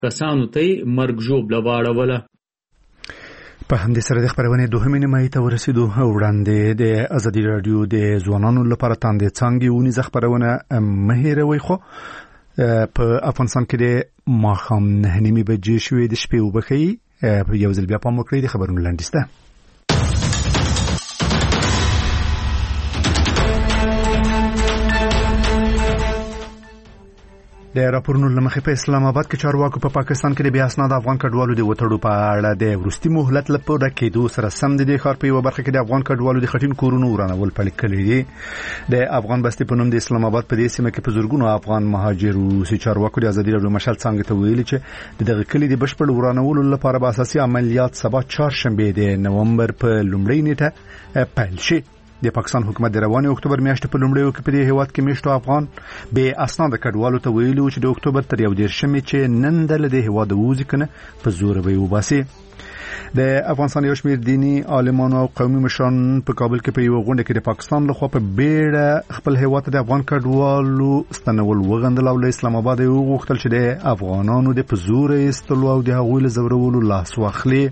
کسانو ته مرګ ژوبله واړوله. په همدې سره د خبرونې دوهمې نیمایي ته ورسېدو. وړاندې د ازادي راډیو د ځوانانو لپاره تاندې څانګې ونیزه خبرونه مه هېروئ. خو په افغانستان کې د ماښام 9:30 بجې شوې د شپې وبښئ. یو ځل بیا پام وکړئ د خبرونو لنډیز ته. د راپورونو لمخې په اسلام آباد کې چارواکو په پاکستان کې د بیا اسناد افغان کډوالو د وټړو په اړه د وروستي مهلت لپاره کېدو سره سم د ښار په یو برخه کې د افغان کډوالو د خټین کورونو ورانول پیل کړي دي. د افغان بستي په نوم د اسلام آباد په دې سیمه کې په زورګونو افغان مهاجرو سي چارواکو د ازادي راډیو مشال څنګه ته ویلي چې دغه کلی د بشپړ ورانولو لپاره به اساسي عملیات سبا چهارشنبه د نومبر په لومړۍ نیټه پیل شي. د پاکستان حکومت د رواني اکتوبر میاشتې په لومړیو کې په دې هیواد کې میشتو افغان به اسناد کډوالو ته ویلو چې د اکتوبر تر 11 چې نن د هیواد وځي کنه په زور به وباسي. د افغانستان یو شمېر دینی عالمانو او قومي مشران په کابل کې په یو غونډه کې د پاکستان لخوا په بیړه خپل هیواد د افغان کډوالو ستنول وغندل او له اسلام آباد یو غوښتل چې د افغانانو د پزور استلو او د هغوی له زورولو لاس واخلي.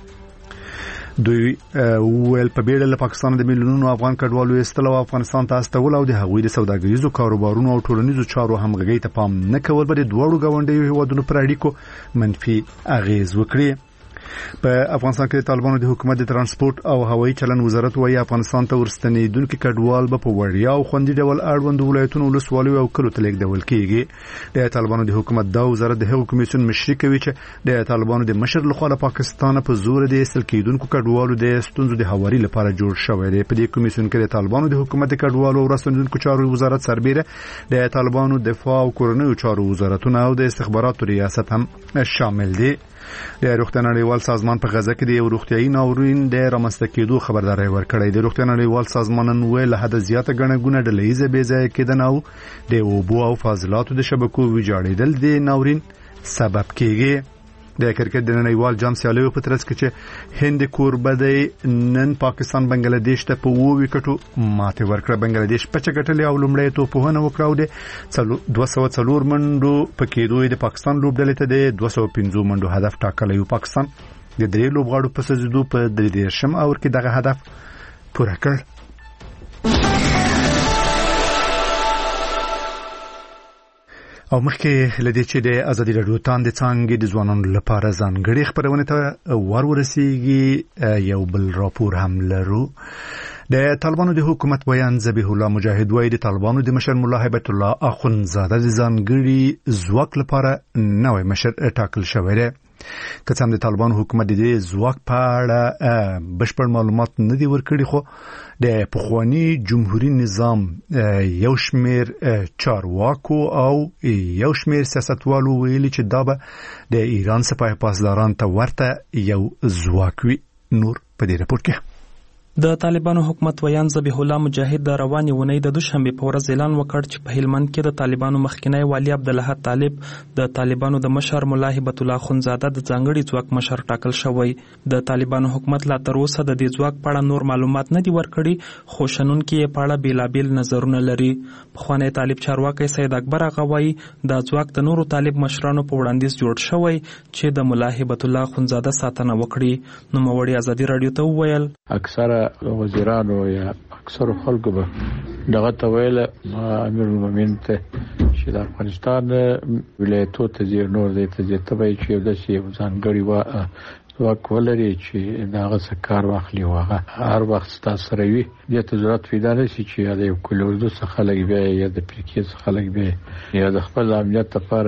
دوی ویل په بیړه له پاکستان د میلیونونو افغان کډوالو استلو افغانستان ته استول او د هغوی د سوداګریزو کاروبارونو او ټولنیزو چارو همغږۍ ته پام نه کول به د دوړو غونډیو هیوادونو پر اړیکو منفي اغیز وکړي. په افغانستان کې د طالبانو د حکومت د ترانسپورت او هوایي چلن وزارت وايي افغانستان ته ورستنیدونکو کډوال به په وړیا او خوندي ډول اړوند ولایتونو ولسوالیو او کلو ته لیږدول کیږي. د طالبانو د حکومت دا وزارت د هغو کمیسیون مشري کوي چې د طالبانو د مشر لخوا له پاکستان په زور د ایستل کېدونکو کډوالو د ستونزو د هواري لپاره جوړ شوی دی. په دې کمیسیون کې د طالبانو د حکومت د کډوالو او راستنیدونکو چارو وزارت سربېره د طالبانو دفاع او کورنیو چارو وزارتونه او د استخباراتو ریاست هم شامل دي. د روغتیا نړیوال سازمان په غزه کې د یو روغتیايي ناورین د رامنځته کېدو خبرداري ورکړې. د روغتیا نړیوال سازمان نن ویل له حد زیاته ګڼه ګونه ډلهیزه بې ځایه کېدنه او د اوبو او فاضلاتو د شبکو ویجاړېدل د ناورین سبب کېږي. د کرکټ د نړیوال جام سیالیو په ترڅ کې چې هند کوربه دی نن پاکستان بنگلاديش ته په 2 وکټو ماته ورکړه. بنگلاديش په چټکټلې او لومړی توپونه وکړاو د 204 منډو په کېدو د پاکستان لوبډلې ته د 250 منډو هدف ټاکلی او پاکستان د 3 لوبغاړو په سجدو په 3 اور کې دغه هدف پوره کړ. او مخکې لدې چې د ازادي راډیو تاندې څانګې د ځوانانو لپاره ځانګړي خبرونه ته ورسیږي یو بل راپور هم لرو. د طالبانو د حکومت بیان ذبیح الله مجاهد وايي د طالبانو د مشر مولا هیبت الله اخونزاده د ځانګړي ځواک لپاره نوې مشر ټاکل شوی دی. که څنګه د طالبانو حکومت د ځواک په اړه بشپړ معلومات نه دی ورکړي خو د پخوانی جمهوریت نظام یو شمیر چارواکو او یو شمیر سیاستوالو ویلي چې دا به د ایران سپاه پاسداران ته ورته یو ځواک وي. نور په دې راپور کې د طالبانو حکومت ویان ذبیح الله مجاهد د روانې اونۍ د دوشنبه په ورځ اعلان وکړ چې په هلمند کې د طالبانو مخکنی والی عبدالله طالب د طالبانو د مشر مولا هیبت الله اخونزاده د ځانګړي ځواک مشر ټاکل شوی. د طالبانو حکومت لا تر اوسه د دې ځواک په اړه نور معلومات نه دي ورکړي خو شنونکي یې په اړه بیلابیل نظرونه لري. پخوانی طالب چارواکي سید اکبر هغه وایي دا ځواک د نورو طالب مشرانو په وړاندیز جوړ شوی چې د مولا هیبت الله اخونزاده ساتنه وکړي. نو موړي ازادي راډیو ته وویل اکثره وزیرانو یا اکثر خلکو به دغه ته ویل امیر المؤمنین ته چې د افغانستان ولایتو ته زیر نور دی ته ځتبای چې د سی ځانګړي ځواک ولري چې داغه سکار واخلي واغه هر وخت تاسو سره وي د ته ضرورت پیدا نشي چې د یو کلوزو څخه لګي یا د پریکې څخه لګي یا د خپل امنیت لپاره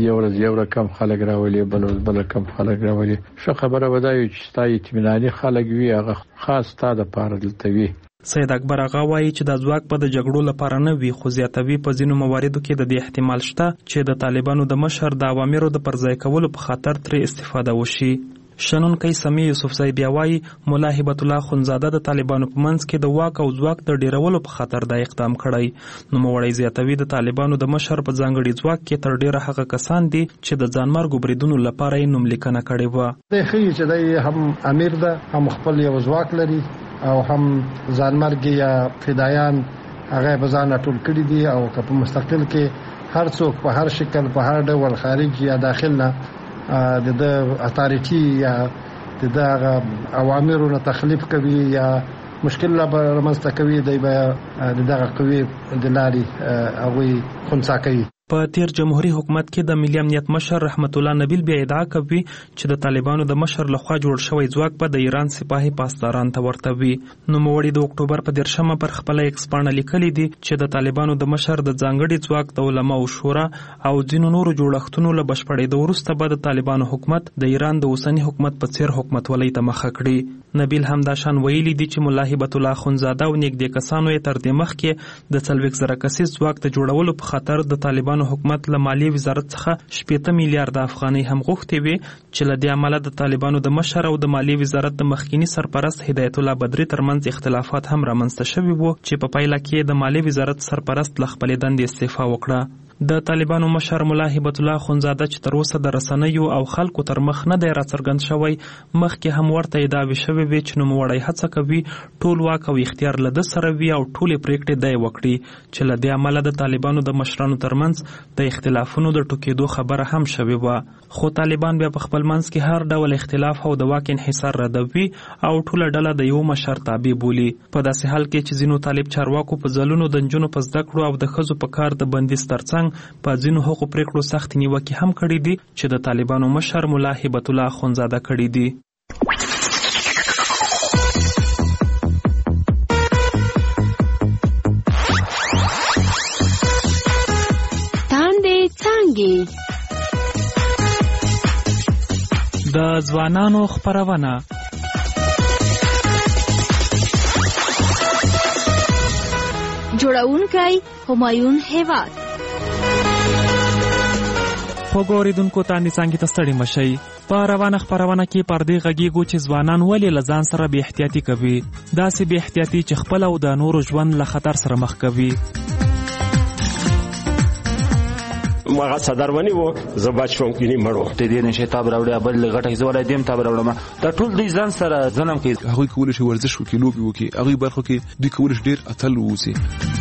یو رقم خلک راولي بل کم خلک راولي. شو خبره ودایي چې ستای اطمیناني خلک وي هغه خاص تا د پاره دلته وي. سید اکبر هغه وایي چې د ځواک په د جګړو لپاره نه وي خو زیاتوي په ځینو مواردو کې د دې احتمال شته چې د طالبانو د مشر د اوامرو د پرځای کولو په خاطر ترې استفاده وشي. شنونکی سمیع یوسفزی بیا وایي مولا هیبت الله اخونزاده د طالبانو په منځ کې د واک او ځواک د ډیرولو په خاطر دا اقدام کړی. نوموړی زیاتوي د طالبانو د مشر په ځانګړي ځواک کې تر ډیره هغه کسان دي چې د ځانمرګو بریدونو لپاره یې نوملیکنه کړې وه. د ښیي چې دی هم امیر ده هم خپل یو ځواک لري او هم ځانمرګ یا فدایان هغه به ځان ټول کړي دي او که په مستقل کې هر څوک په هر شکل په هر ډول خارج یا داخل نه د اتارټي یا د اوامرونو تخلیف کوي یا مشکل لا رامنځته کوي دغه قوی د لارې هغوی خنثی کوي. په تیر جمهوریت حکومت کې د ملي امنیت مشر رحمت الله نبیل بیا ادعا کوي چې د طالبانو د مشر لخوا جوړ شوی ځواک به د ایران سپاهي پاسداران ته ورته وي. نوموړي د اکتوبر په 10 پر خپل ایکس باندې لیکلي دي چې د طالبانو د مشر د ځانګړي ځواک د علماء او شورا او ځینو نورو جوړښتونو له بشپړېدو وروسته به د طالبانو حکومت د ایران د اوسنی حکومت په څیر حکومت ولې ته مخه کړي. نبیل همداشان ویلي دي چې مولا هبت الله اخندزاده او نږدې کسانو یې تر دې مخکې د 40,000 کسیز ځواک د جوړولو په خاطر د طالبانو حکومت له مالیې وزارت څخه 80 میلیارډ افغانۍ هم غوښتي وي چې له دې امله د طالبانو د مشر او د مالیې وزارت د مخکینی سرپرست هدایت الله بدری ترمنځ اختلافات هم رامنځته شوي وو چې په پایله کې د مالیې وزارت سرپرست له خپلې دندې استعفا وکړه. د طالبانو مشر مولا هبت الله اخندزاده چې تر اوسه د رسنیو او خلکو تر مخ نه دی راڅرګند شوی، مخکې هم ورته ادعاوې شوې وې چې نوموړی هڅه کوي ټول واک او اختیار له ده سره وي او ټولې پرېکړې دی وکړي، چې له دې امله د طالبانو د مشرانو ترمنځ د اختلافونو د ټوکېدو خبره هم شوې وه. خو طالبان بیا په خپل منځ کې هر ډول اختلاف او د واک انحصار ردوي او ټوله ډله د یو مشر تابع بولي. په داسې حال کې چې ځینو طالب چارواکو په ځلونو د نجونو په زده کړو او د ښځو په کار د بندیز ترڅنګ په ځینو هغو پریکړو سخت نیوکې هم کړي دي چې د طالبانو مشر مولا هبت الله اخندزاده کړي دي. تاندې څانګې د ځوانانو خپرونه جوړونکی همایون هیواد. خوږو اوریدونکو تاندې څانګې ته ستړي مشئ. په روانه خپرونه کې پر دې غږیږو چې ځوانان ولې له ځان سره بې احتیاطي کوي، داسې بې احتیاطي چې خپل او د نورو ژوند له خطر سره مخ کوي. ماغه صدرونی وو زبات شوم کینی مړو ته دې نشه تاب راوړې بل غټه زولای دیم تاب راوړم دا ټول دې ځان سره ځنم کې هغه کول شي ورزش وکي لوبي وکي هغه برخه کې دوی کول شي ډیر اتل ووسی.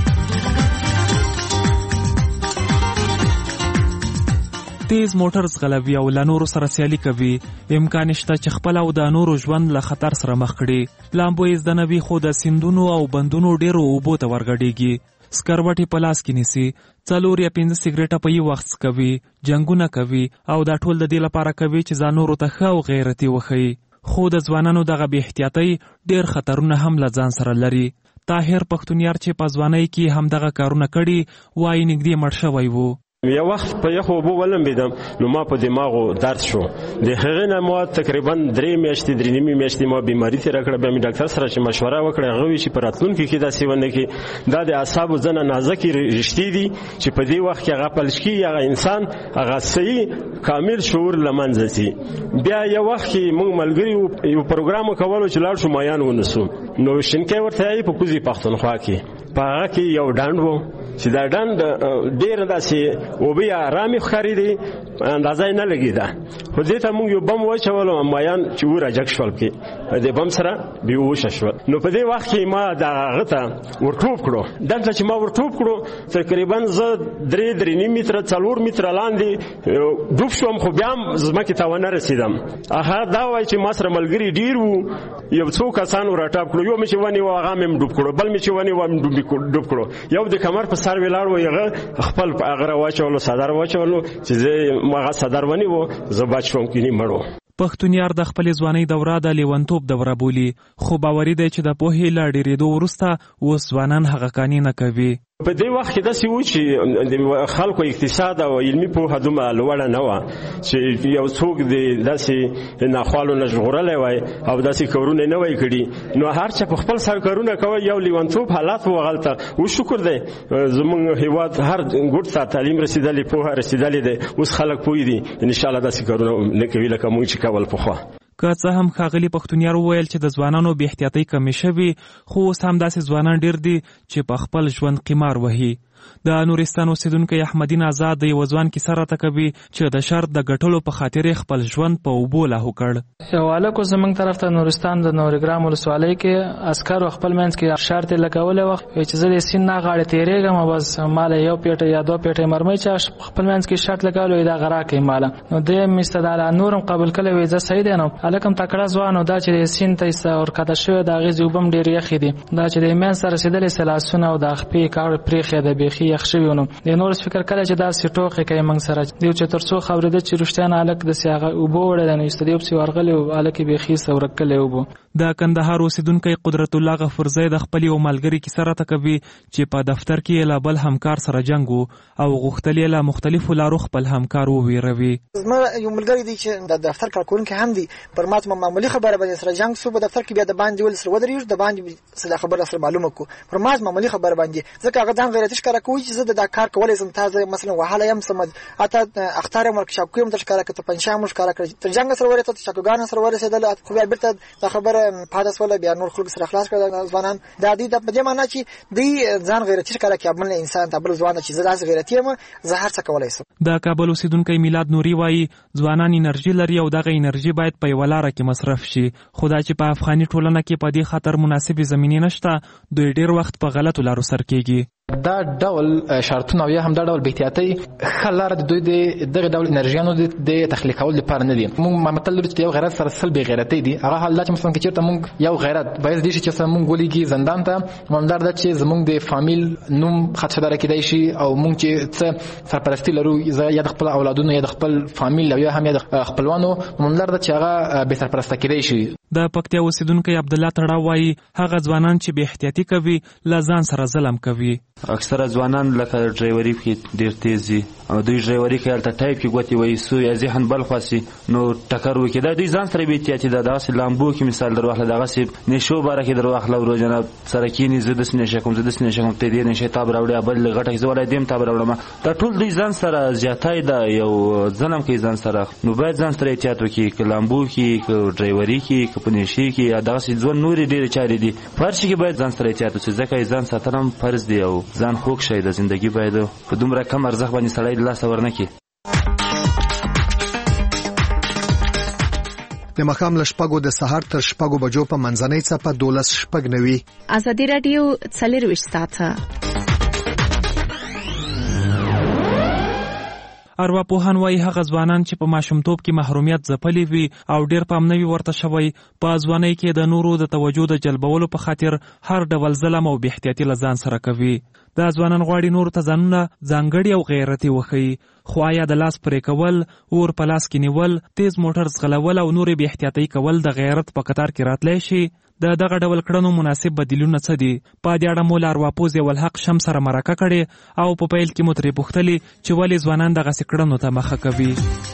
تیز موټر ځغلوي او له نورو سره سیالي کوي، امکان شته چې خپل او د نورو ژوند له خطر سره مخ کړي. لامبو یې زده نه وي خو د سیندونو او بندونو ډیرو اوبو ته ورګډېږي، سکروټې په لاس کې نیسي، 4 یا 5 سیګریټه په یو وخت کوي، جنګونه کوي او دا ټول د دې لپاره کوي چې ځان نورو ته ښه او غیرتي وښيي. خو د ځوانانو دغه بې احتیاطۍ ډیر خطرونه هم له ځان سره لري. طاهر پښتونیار چې په ځوانۍ کې هم دغه کارونه کړي وایي نږدې مړ شوی وو. یو وخت په یخو اوبو ولمبېدم نو ما په دماغو درد شو، د هغې نه ما تقریبا 3 میاشتې 3.5 میاشتې ما بیماري تېره کړه. بیا مې ډاکټر سره چې مشوره وکړه هغه وایي چې په راتلونکي کې داسې ونه کړي، دا د اعصابو ځنه نازکې رشتې دي چې په دې وخت کې هغه پلش کېږي، هغه انسان هغه صحیح کامل شعور له منځه ځي. بیا یو وخت کې موږ ملګري یو پروګرام کولو چې لاړ شو مایان ونیسو، نو شینکۍ ورته یې په کوزي پښتونخوا کې په هغه کې یو ډنډ و چې دا ډنډ ډېره داسې اوبه یې ارامې ښکارېدې، اندازه یې نه لګېده. خو دې ته موږ یو بم واچولو مایان چې ورجګ شول کې د بم سره بېهوشه شول. نو په دې وخت کې ما د هغه ته ورټوپ کړو، دلته چې ما ورټوپ کړو تقریبا زه 3.5 متره 4 متره لاندې ډوب شوم، خو بیا هم ځمکې ته ونه رسېدم. هغه دا وایي چې ما سره ملګري ډېر وو، یو څو کسانو راټاپ کړو، یو مې چې ونیو هغه مې ډوب کړو، بل مې چې ونیو هم ډوب کړو، یو د کمر په سر ولاړ و هغه خپل هغه راواچولو صدر واچولو چې زه هغه صدر ونیو زه بچ شوم کینی مړو. پښتونیار د خپلې ځوانۍ دوره د لیونتوب دوره بولي، خو باوري دی چې د پوهې له ډېرېدو وروسته اوس ځوانان هغه کانې نه کوي. په دې وخت کې داسې و چې خلکو اقتصاد او علمي پوهه دومره لوړه نه وه چې یو څوک د داسې ناخوالو نه ژغورلی وای او داسې کارونه نه وای کړي، نو هر چا په خپل سر کارونه کوي. یو لیونتوب حالات و هغلته و شکر دی زموږ هېواد هر ګوټ ته تعلیم رسېدلی، پوهه رسېدلی دی، اوس خلک پوه دي انشاءالله داسې کارونه نه کوي لکه موږ چې کول پخوا. که څه هم ښاغلي پښتونیار وویل چې د ځوانانو بې احتیاطۍ کمې شوي، خو اوس هم داسې ځوانان ډېر دي چې په خپل ژوند قمار وهي. د نورستان اوسیدونکی احمدین آزاد د یو ځوان کیسه راته کوي چې د شرط د ګټلو په خاطر خپل ژوند په اوبو لاهو کړ. یو هلک زموږ طرف ته نورستان د نورګرام ولسوالۍ کې عسکر خپل منځ کې شرط لګولې وخت چې زه د سین نه غاړه تیریږم بس مال یو پیټه یا 2 پیټه مرمۍ چې خپل منځ کې شرط لګولې دا غرا کوي مال نو د مستدال نورم قبول کړي وې زه صحیح دی نو الکم تکړه ځوانو دا چې سین ته اور کده شو دا غي زوبم ډیر یخې دي دا چې د ایمان سره رسیدلې سلاسونه او د خپې کار پرېخې د بيخي یخ شوی نو د نور فکر کړه چې دا سټوخه کوي موږ سره دی چې ترڅو خبره ده چې رښتیا الک د سیاغه او بوړل نه استدیو په ورغله او الک بيخي سورکله او د کندهار اوسیدونکو قدرت الله غفورزی د خپل یو ملګری کی سره تکوي چې په دفتر کې لا بل همکار سره جنگو او غختلی له مختلفو لارو خپل همکار وویروي. زما یو ملګری دی چې د دفتر کارکونکو هم دی پر ماته معمولی خبره باندې سره جنگ سو په دفتر کې بیا د باندې ول سره ودرېږي د باندې سره خبره سره معلومه کو پر ماته معمولی خبره باندې ځکه هغه ځان غیرت ښکارا کوي چې زه د کار کولای سم تازه مثلا وهاله يم سم اته اختار ورکشاپ کوم د ښکارا کته پنځه مش ښکارا کړی تر جنگ سره ورته شکوګان سره ورسېدل خو بیا بیرته د خبره پاداس ولا بیا نور خلک سره خلاص کړل ځوانان د دې د په معنا چې دی ځان غیرتی ښکارا کوي بل انسان ته بل ځوان چې زړه غیرتی یم زه هر څه کولای سم. د کابل اوسیدونکو میلاد نوري وایي ځوانان انرژي لري او دغه انرژي باید په یو لار کې مصرف شي خدای چې په افغاني ټولنه کې په دې خاطر مناسبه زمینه نشته دوی ډیر وخت په غلطو لارو سر کېږي. دا ډول شرطونه یا هم دا ډول بهتیاتي خلار د دوی دغه ډول انرژیانو د تخلیق کول لپاره نه دي. موږ متل چې یو غیرت سره سلبي غیرتي دي هغه حالات چې مثلا چې موږ یو غیرت باید دي چې موږ ولېږي زندان ته ممدار ده چې زموږ د فامیل نوم خدشدار کېدای شي او موږ چې سرپرستی لرو یا د خپل اولادونو یا د خپل فامیل یا هم د خپلوانو ممدار ده چې هغه به سرپرسته کېدای شي. د پکتیا اوسیدونکو عبد الله تړاو وایي هغه ځوانان چې به احتیاطي کوي لا ځان سره ظلم کوي. اکثره ځوانان لکه ډرایوري کې ډیر تیز دي او دوی ډرایوري کې الته ټایپ کې غوتی وایي سو یا ذهن بل خاصي نو ټکر وکړي دا دوی ځان سره به احتیاطي ده داسې لامبو کې مثال دروخله دغه سي نشو باره کې دروخله ورځنه سره کې نه زده سنې شکم ته دې نشه تاب راوړي بل غټه زولای دیم تاب راوړم دا ټول دوی ځان سره زیاتای ده یو ځنم کې ځان سره نو باید ځان سره احتیاط وکړي ک لامبو کې ډرایوري کې پنيشي کې دغه سي ځون نور ډیر چاري دي فرض کې باید ځان سره احتیاط وکړي ځکه ځان ساتنم فرض دی او ځان خوښ شي د ژوندۍ باید په دومره کم ارزښت باندې سړی د لاس ورنکي. د مخام له شپږو د سهار تر شپږو بجو په منځنۍ څپه 12:09 ازادي رادیو 24 ساعته. ارواپوهان وایي هغه ځوانان چې په ماشومتوب کې محرومیت ځپلي وي او ډیر پام نه وي ورته شوی په ځوانۍ کې د نورو د توجه د جلبولو په خاطر هر ډول ظلم او بې احتیاطي له ځان سره کوي. دا ځوانان غواړي نورو ته ځانونه ځانګړي او غیرتي وښیي خو آیا د لاس پرې کول اور په لاس کې نیول تیز موټر ځغلول او نورې بې احتیاطۍ کول د غیرت په قطار کې راتلی شي؟ د دغه ډول کړنو مناسب بدیلونه څه دي؟ په دې اړه مو له ارواپوه ضیاءالحق شمس سره مرکه کړې او په پیل کې مو ترې پوښتلې چې ولې ځوانان دغسې کړنو ته مخه کوي.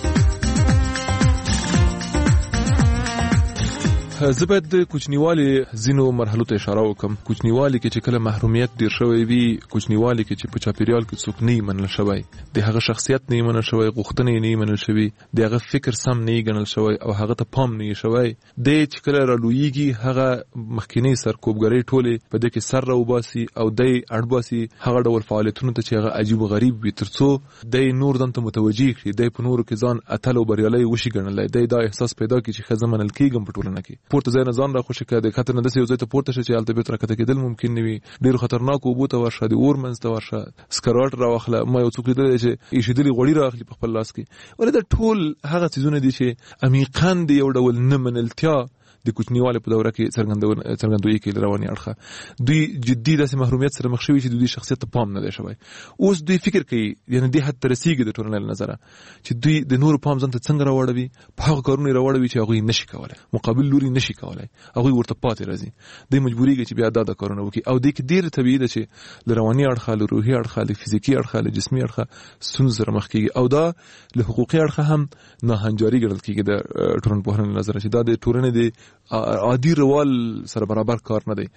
زه باید د کوچنیوالي ځینو مرحلو ته اشاره وکم. کوچنیوالي کې چې کله محرومیت ډیر شوی وي کوچنیوالي کې چې په چاپیریال کې څوک نه منل شوی د هغه شخصیت نه منل شوی غوښتنې نه منل شوی د هغه فکر سم نه ګڼل شوی او هغه ته پام نه شوی د چې کله رالویږي هغه مخکینی سرکوبګری ټوله په دې کې سر راوباسي او د اړباسي هغه ډول فعالیتونو ته چې هغه عجیب غریب وي ترڅو د نور دنته متوجي کړي د په نورو کې ځان اتل او بریالي وشي ګڼل دا احساس پیدا کړي چې خزه منل کېږم په ټولنه کې پورته ځای نه ځان را خوشی کړه د خطر نه د یو ځای ته پورته شي چې الته به تر کته کېدل ممکن نه وي ډیر خطرناک وبو ته ورشه د اور منځ ته ورشه سکروټ راوخله ما یو څوک لیدل چې ایشدلی غوړی راخلی په خپل لاس کې ولې د ټول هغه چیزونه دي چې عمیقاً دی یو ډول نه منلتیا د کوچنیواله په دوره کې څرګندوي کې رواني اړخه دوی جدي د محرومیت سره مخ شوي چې دوی شخصیت ته پام نه دی شوی اوس دوی فکر کوي یعنی د حد ترسیږي د ټولنې نظر چې دوی د نور پام ځان ته څنګه راوړوي په هغه کارونه راوړوي چې هغه نشي کولای مقابل لوري نشي کولای هغه ورته پاتې راځي د مجبوریږي چې بیا د کارونه وکړي او د کې ډیر طبيعي ده چې ل رواني اړخه ل روحي اړخه ل فزیکی اړخه ل جسمي اړخه ستونزې مخ کیږي او دا له حقوقي اړخه هم نه هنجاري ګڼل کیږي د ټولنپوهنې نظر چې دا د ټولنې د عادي روال سره برابر کار نه دی.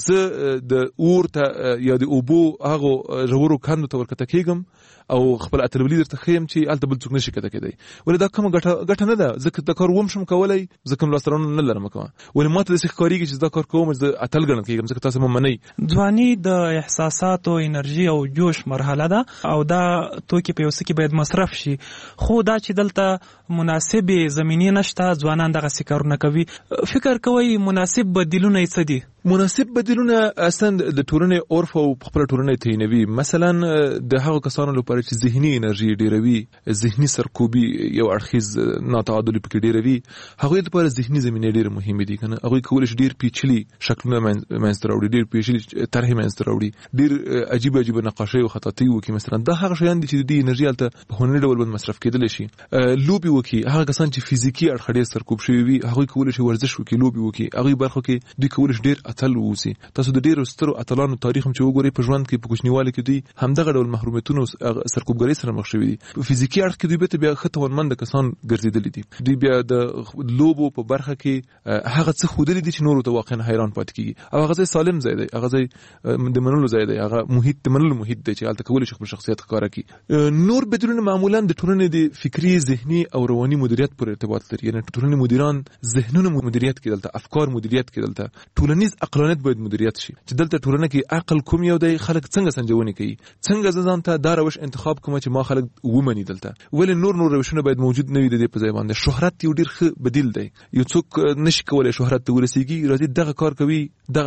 زه د اور ته یا د اوبو هغه ژورو کندو ته ورکته کېږم او خپل اتلولي درته ښیم چې هلته بل څوک نشي کته کېدی. ولې دا کومه ګټه نه ده. زه دا کار وم شم کولی، زه کوم لاسته راوړنه نه لرم کومه. ولې ما ته داسې ښکارېږي چې دا کار کوم زه اتل ګڼل کېږم ځکه تاسو مې منئ. ځواني د احساساتو، انرژي او جوش مرحله ده او دا توکي په یو څه کې باید مصرف شي. خو دا چې دلته مناسبې زمینې نشته، ځوانان دغسې کارونه کوي. فکر کوئ مناسب بدیلونه یې څه دي؟ مناسب بدیلونه اصلا د ټولنې عرف او خپل ټولنې تعینوي. مثلا د هغو کسانو لپاره چې ذهني انرژي ډیروي، ذهني سرکوبي یو اړخیز ناتعادل پکې ډیروي، هغوی لپاره ذهني زمینې ډېرې مهمې دي کنه. هغوی کولی شي ډېر پیچلي شکلونه منځته راوړي، ډېر پیچلي طرحې منځته راوړي، ډېر عجیب عجیب نقاشۍ او خطاطۍ وکړي. مثلا دا هغه شیان دي چې د دې انرژي هلته په هنري ډول باندې مصرف کېدلی شي. لوبې وکړي، هغه کسان چې فزیکي اړخ ډېر سرکوب شوي وي هغوی کولی شي ورزش وکړي، لوبې وکړي. هغوی برخو کې دوی کولی شي ډېر اتل واوسي. تاسو د ډېرو سترو اتلانو تاریخ هم چې وګورئ په ژوند کې په کوچنیوالي کې دوی همدغه ډول محرومیتونو سرکوبګرۍ سره مخ شوي دي. په فزیکي اړخ کې دوی بیرته بیا ښه توانمنده کسان ګرځېدلي دي. دوی بیا د لوبو په برخه کې هغه څه ښودلي دي چې نورو ته واقعا حیران پاتې کېږي. او هغه ځای سالم ځای دی، هغه ځای د منلو ځای دی، هغه محیط د منلو محیط دی چې هلته کولی شي خپل شخصیت ښکاره کړي. نور بدلونونه معمولا د ټولنې د فکري، ذهني او رواني مدیریت پورې ارتباط لري. یعنې ټولنې مدیران ذهنونه مدیریت کړي، دلته افکار مدیریت کړي، دلته ټولنیز عقلانیت باید مدیریت شي چې دلته ټولنه کې عقل کوم یو دی، خلک څنګه سنجونې کوي، څنګه زه ځان ته دا روش انتخاب کوم چې ما خلک ومني. دلته ولې نور روشونه باید موجود نه وي د دې په ځای باندې. شهرت یو ډېر ښه بدیل دی. یو څوک نشي کولی شهرت ته ورسېږي، راځي دغه کار کوي،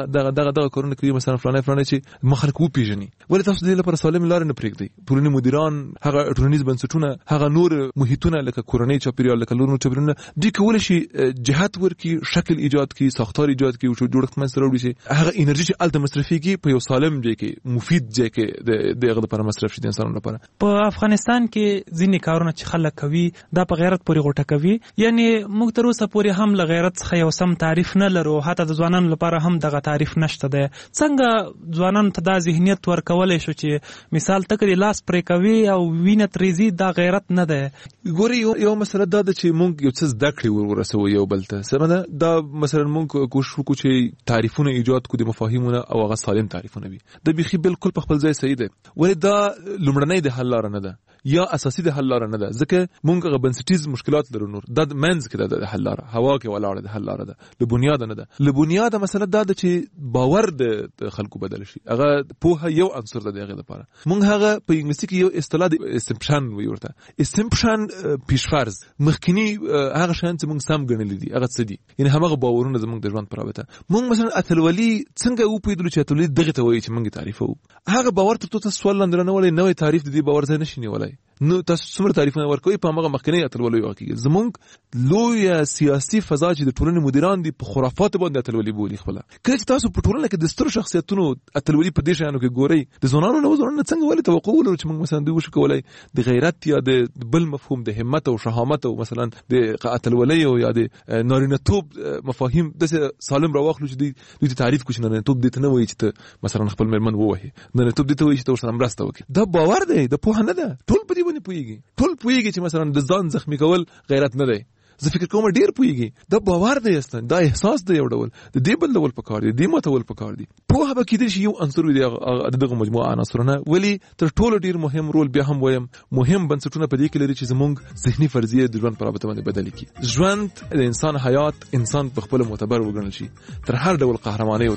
دغه کارونه کوي، مثلا فلانی چې ما خلک وپېژني. ولې تاسو د دې لپاره سالم لارې نه پرېږدئ؟ ټولنې مدیران، هغه ټولنیز بنسټونه، هغه نور محیطونه لکه کورنۍ چاپېریال، لکه نور چاپېریالونه، دوی کولی شي جهت ورکړي، شکل ایجاد کړي، ساختار ایجاد کړي او جوړښت منځته راوړي چې هغه انرژي چې هلته مصرفېږي په یو سالم ځای کې، مفید ځای کې د هغه لپاره مصرف شي د انسانانو لپاره. په افغانستان کې ځینې کارونه چې خلک کوي دا په غیرت پورې غوټه کوي. یعنی موږ تر اوسه پورې هم له غیرت څخه یو سم تعریف نه لرو، حتی د ځوانانو لپاره هم دغه تعریف نشته دی. څنګه ځوانانو ته دا ذهنیت ورکولی شو چې مثال ته کړي لاس پرې کوي او وینه تریزي، دا غیرت نه دی؟ ګورې یو مسله دا ده چې موږ یو څه زده کړې ورسوو یو بل ته. سمه ده، دا مثلا موږ کوشش وکړو چې تعریفونه ایجاد کړو، د مفاهیمونه او هغه سالم تعریفونه وي. دا بیخي بالکل په خپل ځای صحیح دی. ولې دا لومړنۍ د حل لاره نه ده یا اساسي د حل لاره نه ده، ځکه موږ هغه بنسټیز مشکلات لرو. نور دا منځ کې ده د حل لاره، هوا کې ولاړه د حل لاره ده، له بنیاده نه ده. له بنیاده مسله دا ده چې باور د خلکو بدل شي. هغه پوهه یو عنصر ده د هغې لپاره. موږ هغه په انګلیسي کې یو اصطلاح د اسمپشن وایي ورته. اسمپشن پیشفرض، مخکینی هغه شیان چې موږ سم ګڼلي دي هغه څه دي، یعنې هماغه باورونه زموږ د ژوند په رابطه. موږ مثلا اتلولي څنګه وپوهېدلو چې اتلولي دغې ته وایي چې موږ یې تعریفوو. هغه باور تر څو سوال لاندې رانهولی، نوی تعریف د دې باور ځای نشي نیولی. نو تاسو څومره تعریفونه ورکوي په هغه مخکنی اتلولي واقعي. زموږ لویه سیاسي فضا چې د ټولنې مدیران دي په خرافات باندې اتلولي بولي خپله. کله چې تاسو په ټولنه کې د سترو شخصیتونو اتلولي په دې شیانو کې ګورئ، د ځوانانو نه څنګه ولې توقع ولرو چې موږ مثلا دوی وشو کولی د غیرت یا د بل مفهوم د همت او شهامت او مثلا د اتلولۍ او یا د نارینه‌توب مفاهیم داسې سالم راواخلو چې دوی ته تعریف کړو چې نارینه‌توب دې ته نه وایي چې ته مثلا خپل مېرمن ووهې، نارینه‌توب دې ته وایي چې ته ورسره مرسته وکړې. دا باور دی، د پوهه نه ده. ټول په دې باندې پوهېږي، ټول پوهېږي چې مثلا د ځان زخمي کول غیرت نه دی. زه فکر کوم ډیر پوهېږي، دا باور دی، دا احساس دی، یو ډول د دې بدلول پکار دی، دې ماتول پکار دی. پوهه به کېدای شي یو عنصر وي د دغه مجموعه عناصرونه. ولی تر ټولو ډیر مهم رول بیا هم وایم مهم بنسټونه په دې کې لري چې زموږ ذهني فرضیه د ژوند په رابطه باندې بدلې کړي. ژوند د انسان حیات انسان په خپل معتبر وګڼل شي تر هر ډول قهرمانۍ.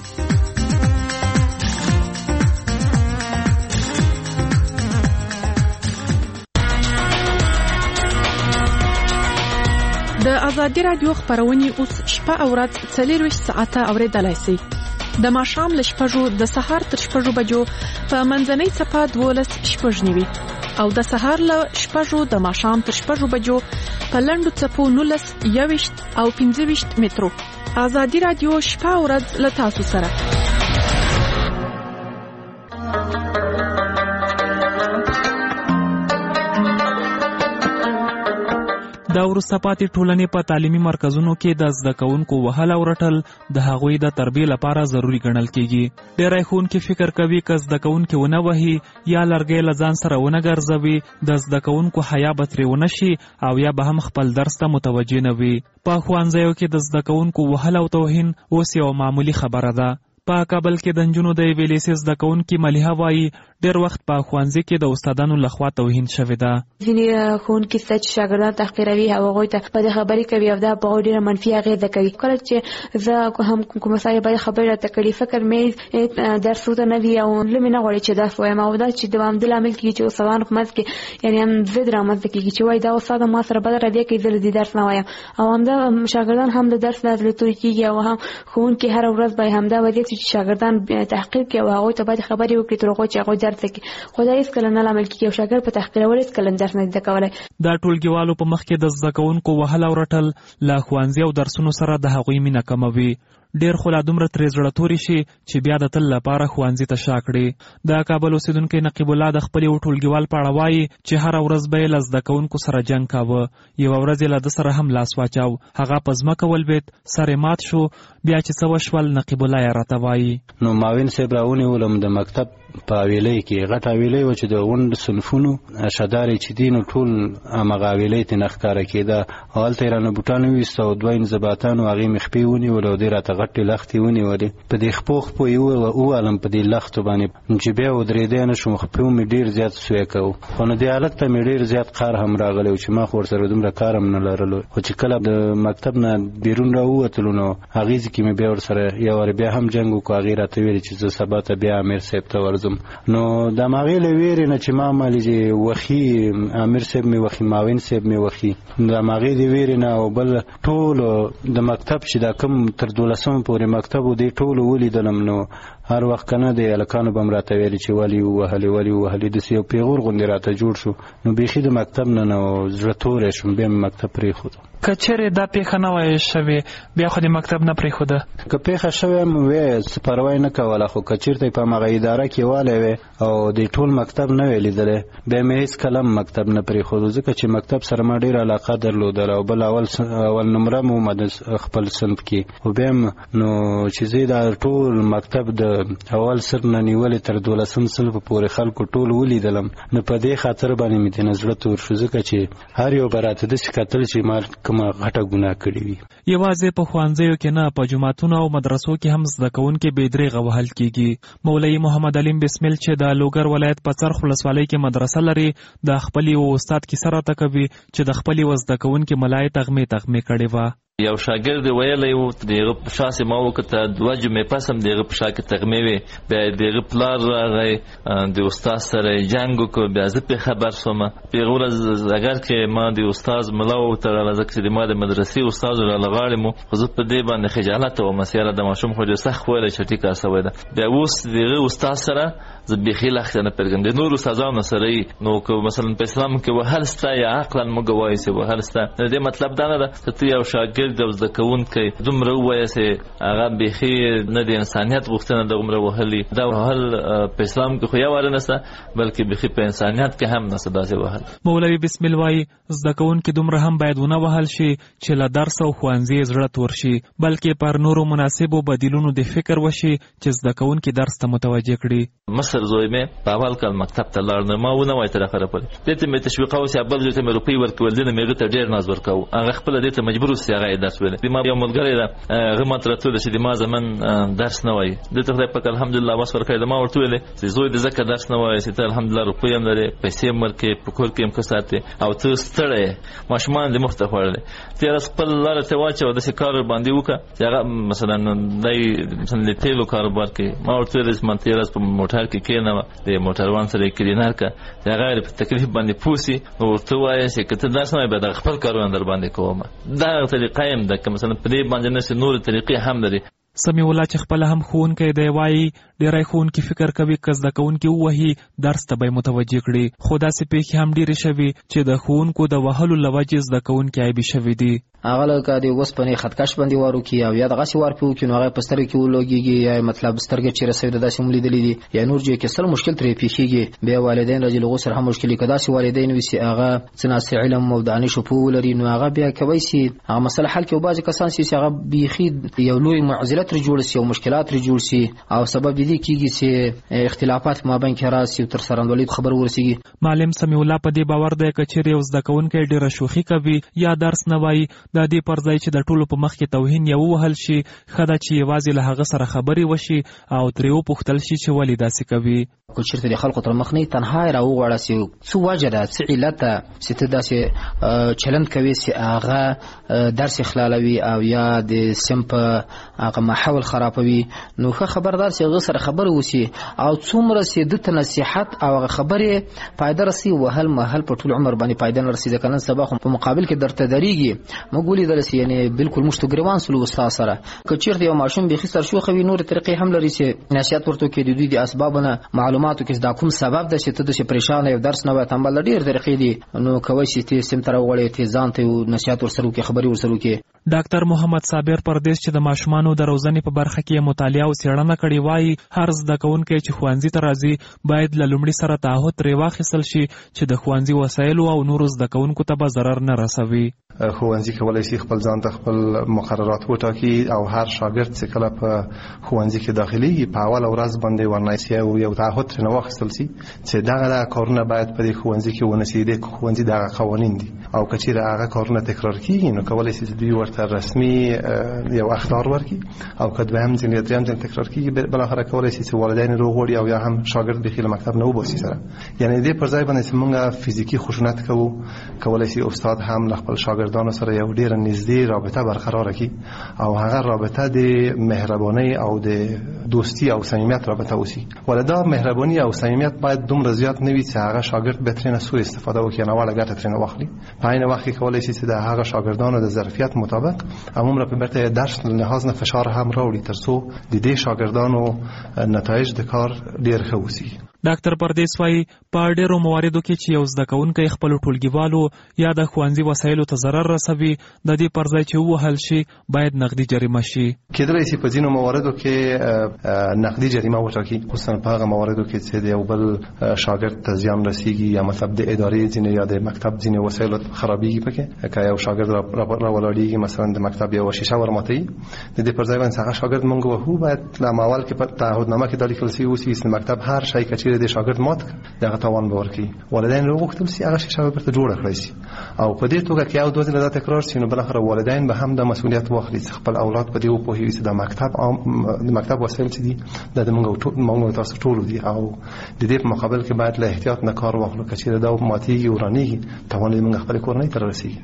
د ازادي رادیو خبرونه اوس شپه او ورځ 24 ساعته اوریدلای شئ. د ماښام له 6 د سهار تر 6 بجو په منځنۍ صفه 12 شپږنیوي او د سهار له 6 د ماښام تر 6 بجو په لنډو صفو 19 21 او 25 مترو. ازادي رادیو شپه او ورځ له تاسو سره. د وروسته پاتې ټولنې په تعلیمي مرکزونو کې د زده کوونکو وهل او رټل د هغوی د تربیې لپاره ضروری ګڼل کیږي. ډېری ښوونکي فکر کوي که زده کوونکي ونه وهي یا لرګی له ځان سره ونه ګرځوي د زده کوونکو حیا به ترې ونه شي او یا به هم خپل درس ته متوجه نه وي. په ښوونځیو کې د زده کوونکو وهل او توهین اوس یو معمولي خبره ده. په کابل کې د نجونو د یوې لیسې زده کوونکي ملیحه وایي ډېر وخت په ښوونځي کې د استادانو لخوا توهین شوې ده. ځینې ښوونکي شته چې شاګردان تحقیروي او هغوی ته بدې خبرې کوي او دا په هغوی ډېره منفي اغېزه کوي. کله چې زه هم کومه ځای بدې خبرې راته کړي فکر مې درس ورته نه وي او زړه مې نه غواړي چې درس وایم او دا چې دوامداره لامل کېږي چې استادانو په منځ کې یعنې هم ضد رامنځته کېږي چې وایي دا استاد ما سره بده رویه کوي زه د درس نه وایم او همدا شاګردان هم د درس نه زړهتوري کېږي او هم ښوونکي هره ورځ باید همدا وضعیت چې شاګردان تحقیر کوي او هغوی ته باید خبرې وکړي تر هغو چې هغوی درس وکړي. خو دا هېڅکله نه لامل کېږي او شاګرد په تحقیرولو هېڅکله درس نه زده کولی. د ټولګیوالو په مخ کې د زده کوونکو وهل او رټل له ښوونځي او درسونو سره د هغوی مینه کموي. ډېر خو لا دومره ترې زړه تورې شي چې بیا د تل لپاره ښوونځي ته شا کړي. د کابل اوسېدونکی نقیب الله د خپل یو ټولګیوال په اړه وایي چې هره ورځ به یې له زده کوونکو سره جنګ کاوه. یوه ورځ یې له ده سره هم لاس واچاو. هغه په ځمکه ولوېد، سر یې مات شو. بیا چې څه وشول نقیب الله یې راته وایي. نو معاون صاحب راونیولم د مکتب په حویلۍ کې غټه حویلۍ وه چې د غونډ صنفونو شدارې چې دي نو ټول همغه حویلۍ ترې نه ښکاره کېده. هلته یې رانه بوټان وویسته او دوه انضباطانو هغې مې خپې ونیولې او دې راته غټې لښتې ونیولې. په دې خپو یې ووالم په دې لښتو باندې چې بیا ودرېدی نه شوم. خپې مې ډېر زیات سوی کوو خو نو دې حالت ته مې ډېر زیات قهر هم راغلی و چې ما خو ورسره دومره کار هم نه لرلو. خو چې کله د مکتب نه بیرون راووتلو نو هغې ځای کې مې بیا ورسره یو وارې بیا هم جنګ وکړو. هغې راته ویلې چې زه سبا ته بیا امیر صاحب ته ورځم. نو د هماغې له ویرې نه چې ما مالې وخي امیر صاحب مې وخي معاون صاحب مې وخي د هماغې د ویرې نه او بل ټولو د مکتب چې دا کوم تر 12 پورې مکتب و دې ټولو ولیدلم. نو هر وخت که نه د هلکانو به م راته ویلې چې ولې ووهلې داسې یو پیغور غوندې راته جوړ شو. نو بیخي د مکتب نه نو زړه توری شوم. بیا مې مکتب پرېښودو. که چېرې دا پیښه نه وای شوې بیا خو د مکتب نه پرېښوده؟ که پیښه شوې هم وی څه پروا یې نه کوله خو که چېرته په همغه اداره کې والی وی او د ټول مکتب نه وی لیدلی بیا مې هېڅکله هم مکتب نه پرېښودو ځکه چې مکتب سره ما ډېره علاقه درلودله او بل اول نمره مو خپل صنف کې خو بیا هم نو چې زه دا ټول مکتب د اول صنف نه نیولې تر 12 صنف پورې خلکو ټول ولیدلم. نو په دې خاطر باندې مې دې نه زړه تور شو ځکه چې هر یو به راته داسې کتل چې ما کومه غټه ګناه کړې وي. یوازې په ښوونځیو کې نه په جوماتونو او مدرسو کې هم زده کوونکي بې درېغه وهل کېږي. مولوي محمد علیم بسمل چې د لوګر ولایت په څرخ ولسوالۍ کې مدرسه لري د خپل یو استاد کیسه راته کوي چې د خپل یو زده کوونکي ملایې تغمې کړې وه. یو شاګرد ویلی و دغه په شا سې ما وکته 2 جمعې پس هم دغه په شا کې تغمې وې. بیا دغه پلار راغی د استاد سره یې جنګ وکړو. بیا زه پرې خبر شوم. په هغه ورځ اگر کې ما د استاد ملا وتړله ځکه چې ما د مدرسې استاد راله غاړې مو خو زه په دې باندې خجالته وم چې یاره د ماشوم خو ډېر سخت ویلی چې ټیکه سوی ده. بیا اوس دغه استاد سره زه بیخي لښته نه پرېږدم. د نورو استادانو سره یې نو که مثلا په اسلام کې وهل سته یا عقلا موږ وایو چې وهل سته د دې مطلب دا نه ده چې ته یو شاګرد او زده کوونکی دومره ووایه چې هغه بیخي نه د انسانیت غوښتنه د دومره وهلي. دا وهل په اسلام کې خو یواره نشته بلکې بیخي په انسانیت کې هم نشته داسې وهل. مولوي بسمل وایي زده کوونکي دومره هم باید ونه وهل شي چې له درس او ښوونځي زړه تور شي بلکې پر نورو مناسبو بدیلونو د فکر وشي چې زده کوونکي درس ته متوجه کړي. مصر زوی مې په اول کال مکتب ته لاړ نه ما ونه وای تر اخره پورې دې ته مې تشویقاوه چې بل ځای ته مې روپۍ ورکول دې نه مې هغه ته ډېر ناز ورکاوه. هغه خپله دې ته مجبور و چې هغه یې درس ویلی. ما یو ملګری ده هغه ماته راته چې د ما زمن درس نه وایي دې ته خدای پاک الحمدلله وس ورکړی د ما ورته ویلې چې زوی دې ځکه درس نه وایي چې ته الحمدلله روپۍ هم لرې پیسې هم ورکوې په کور کې هم ښه ساتې او ته ستړی یې ماشومان دې مفته خوړلی تېره خپل لاره ته واچوه داسې کار باندې وکړه چې هغه مثلا دی مثلا د تیلو کاروبار کې ما ورته ویلې چې من تېره په موټر کې کېنوه د موټروان سره یې کلینر کړه چې هغه په تکلیف باندې پوه سي نو ورته ووایه چې که ته درس نه وایې بیا دغه خپل کارونه در باندې کوم. دغه طریقه هم ده که مثلا په دې باندې نسي نورې طریقې هم لري. سمیع الله چې خپله هم ښوونکی دی وایي ډېری ښوونکي فکر کوي که زده کوونکي ووهي درس ته به یې متوجه کړي خو داسې پیښې هم ډېرې شوي چې د ښوونکو د وهلو له وجې زده کوونکي عیبي شوي دي. هغه لکه د وسپنې خطکش باندې وارو کی او یا دغه سی وار پیو کې نو هغه پستر کې ولوګيږي یا مطلب سترګې چې رسوي د داسې مولې دي یا نور چې کسل مشکل ترې پیښیږي به والدین رجل غو سره هم مشکل کدا سی والدین وسی هغه څنګه علم او دانش په ولري نو هغه بیا کوي سي هغه مسله حل کې او بعض کسان سي هغه بيخي یو لوی معضلات جوړ سي او مشکلات جوړ سي او سبب دي کیږي چې اختلافات ما بین کې راسي تر سرندولید خبر ورسیږي. معلم سمیع الله په دې باور دی چې یو زده کوونکی ډیره شوخي کوي یا درس نه وایي د دې پر ځای چې د ټولو په مخ کې توهین یو وهل شي خدای چې یوازې له هغه سره خبري وشي او تریو پوښتل شي چې ولې داسې کوي. کو چیرته د خلکو تر مخ نه تنها راوغړا سي څو وجه ده څه علت چې ته داسې چلند کوي چې هغه درس خلالوي او یا د سمپ هغه محول خرابوي نو خبردار چې هغه سره خبر وسی او څومره چې د نصيحت او خبره فائدہ رسي وهل محل په ټول عمر باندې فائدہ رسي ځکه نن سبا خو په مقابل کې درته دریږي مګولي درسي یعنی بالکل مشت ګریوان سلو استاد سره که چیرته یو ماشوم به خسر شو خوي نور طریقې هم لري چې نصيحت ورته کې د دوی د اسبابونه معلوماتو کې دا کوم سبب ده چې ته د پریشان یو درس نه وای تمبل ډیر طریقې دي نو کوي چې ته سم تر وړې ته ځان ته نصيحت ورسره کې خبري ورسره کې. ډاکټر محمد صابر پردیس چې د ماشومانو د روزنې په برخه کې مطالعه او څېړنه کړې وایي هر زده کوونکی چې ښوونځي ته راځي باید له لومړي سره تعهد ترې واخیستل شي چې د ښوونځي وسایلو او نورو زده کوونکو ته به ضرر نه رسوي. ښوونځي کولی شي خپل ځان ته خپل مقررات وټاکي او هر شاګرد چې کله په ښوونځي کې داخليږي په اول ورځ باندې ورنایسي او یو تعهد ترې واخیستل شي چې دغه کارونه باید په ښوونځي کې ونشي د ښوونځي دغه قوانین دي او که چیرې هغه کارونه تکرار کیږي نو کولی شي چې دوی ورته رسمي یو اخطار ورکړي او که دویم ځل یا دریم ځل تکرار کیږي بلاخره کولی شي چې والدین روغ وړي او یا هم شاګرد به خپل مکتب نه وباسي سره یعنی دې پر ځای باندې چې موږ فزیکی خشونت کوو کولی شي استاد هم خپل شاګردانو سره یو ډیر نږدې رابطه برقرار کړي او هغه رابطه د مهرباني او د دوستی او صمیمیت رابطه وسی ولدا مهرباني او صمیمیت باید دومره زیات نه وي چې هغه شاګرد به ترې نه سوء استفاده وکړي نه ولا ګټه ترې نه واخلي په عین وخت کې کولی شي چې د هغه شاګردانو د ظرفیت مطابق عموما په برته درس لحاظ نه فشار هم راوړي ترڅو د دې شاګردانو نتایج د کار ډیر ښه وسی. ډاکټر پردیس وايي په ډیرو مواردو کې چې یو زده کوونکی خپل ټولګیوالو یا د ښوونځي وسایلو ته ضرر رسوي د دې پر ځای چې ووهل شي باید نقدي جریمه شي. کېدلی شي په ځینو مواردو کې نقدي جریمه وټاکي خصوصا په هغه مواردو کې چې د یو بل شاګرد ته زیان رسیږي یا مطلب د ادارې ځینې یا د مکتب ځینې وسایلو خرابېږي پکې که یو شاګرد را ولاړېږي مثلا د مکتب یو شیشه ورماتوي د دې پر ځای باندې هغه شاګرد موږ وهو باید له اول کې په تعهدنامه کې دا لیکل شوي اوسي چې مکتب هر شی کچې د شاګرد مات دغه توان به ورکړي والدین وغوښتل سي هغه شیشه به جوړه کړی سي او په دې توګه کې یو دوه ځله تکرار سي نو بل اخر والدین به هم د مسؤلیت واخلي خپل اولاد په دې وپوهوي چې د مکتب وسایل چې دي د موږ تاسو ټول دي او د دې په مقابل کې باید له احتیاط نه کار واخلو کچې دا ماتيږي ورانيږي توان یې موږ خپل کورنۍ ته رسیږي.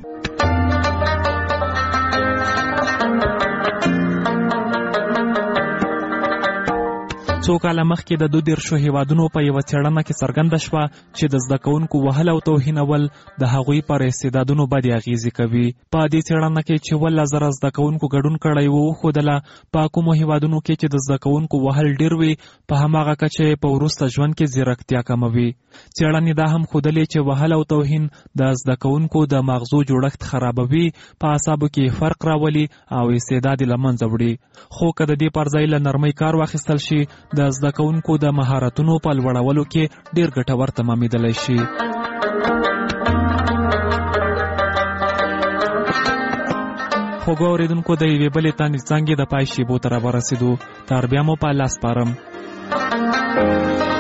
څو کاله مخکې د 22 هیوادونو په یو څېړنه کې څرګنده شوه چې د زده کوونکو وهل او توهینول د هغوی پر استعدادونو بدې اغیزې کوي. په دې څېړنه کې چې 1000 زده کوونکو ګډون کړی و وښودله په کومو هیوادونو کې چې د زده کوونکو وهل ډیر وي په هماغه کچه په وروسته ژوند کې ځیرکتیا کموي. څېړنې دا هم ښودلې چې وهل او توهین د زده کوونکو د مغزو جوړښت خرابوي په اعصابو کې فرق راولي او استعداد له منځه وړي. خو که د دې پر ځای له نرمۍ کار واخیستل شي د زده کوونکو د مهارتونو په لوړولو کې ډیر ګټور تمامېدلی شي. خوږو اورېدونکو د یوې بلې تانې څانګې د پای شیبو ته راورسېدو. تر بیا مو په لاس سپارم.